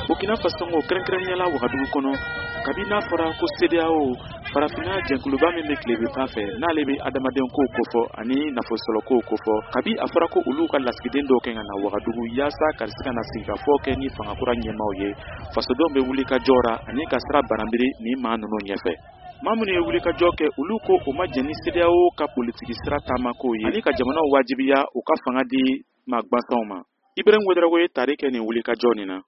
Burkina Faso ngo kɛrɛnkɛrɛnnenya Wagadugu kɔnɔ kabina fɔra ko CEDEAO farafina jɛnkuluba min bɛ tilebin fɛ n'ale bɛ adamaden ko kofɔ ani nafosɔrɔ ko kofɔ kabi a fɔra ko olu ka lasigiden dɔw kɛ ka na Wagadugu yaasa ka se ka na sigikafɔ kɛ ni fangakura ɲɛmaaw ye fasodenw bɛ wuli ka jɔra ani ka sira banabiri ni maa ninnu ɲɛfɛ. Maa minnu ye wuli ka jɔ kɛ olu ko u ma jɛn ni CEDEAO ka politiki sira taama ko ye ani ka jamanaw wajibiya u ka fanga di maagbansanw ma. Ibrahim Ouedraogo ye tari kɛ nin wuli ka jɔ nin na.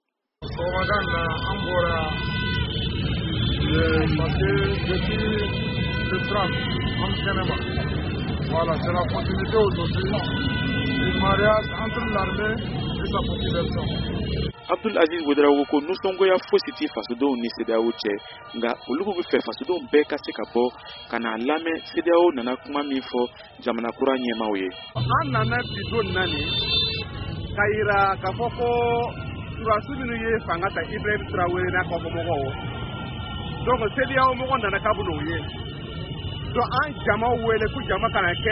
Voilà, c'est la continuité aujourd'hui du mariage entre l'armée et sa population. Abdul Aziz Ouedraogo ko nusɔngoya fosi ti fasodenw ni CEDEAO cɛ nka olu bɛ fɛ fasodenw bɛɛ ka se ka bɔ ka na lamɛn CEDEAO nana kuma min fɔ jamana kura ɲɛmaaw ye. An nana bi don nani ka yira k'a fɔ ko surasi minnu ye fanga ta Ibrahim Traoré n'a ka mɔgɔw donc CEDEAO mɔgɔ nana k'a bɛn'o ye donc an jamaw wele ko jama kana kɛ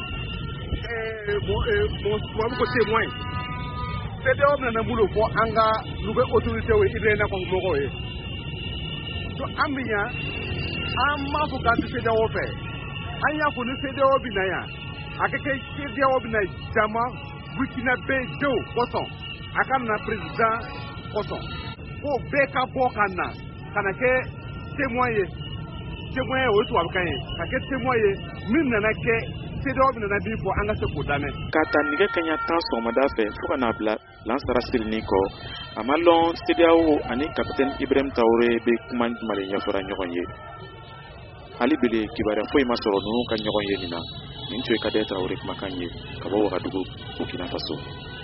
tubabu ko témoin CEDEAO bɛna bolo fɔ an ka nouvelle autorité ye Ibrahim n'a ka mɔgɔw ye donc an bɛ yan an m'a fɔ k'an tɛ CEDEAO fɛ an y'a fɔ ni CEDEAO bɛ na yan a ka kɛ CEDEAO bɛ na jama Burkinabé denw kosɔn a ka na président kosɔn ko bɛɛ ka bɔ ka na kɛ témoin ye témoin o ye tubabukan ye ka kɛ témoin ye min nana kɛ CEDEAO bɛna min fɔ an ka se k'o lamɛn. K'a ta nɛgɛ kaɲa 10 sɔgɔmada fɛ fo ka n'a bila lansara sirinin kɔ a ma lɔn CEDEAO ani capitaine Ibrahim Traoré bɛ kuma jumɛn de ɲɛfɔra ɲɔgɔn ye. Hali bile kibaruya foyi ma sɔrɔ ninnu ka ɲɔgɔn ye nin na nin tun ye Kade Traoré kumakan ye ka bɔ Wagadugu Burkina Faso.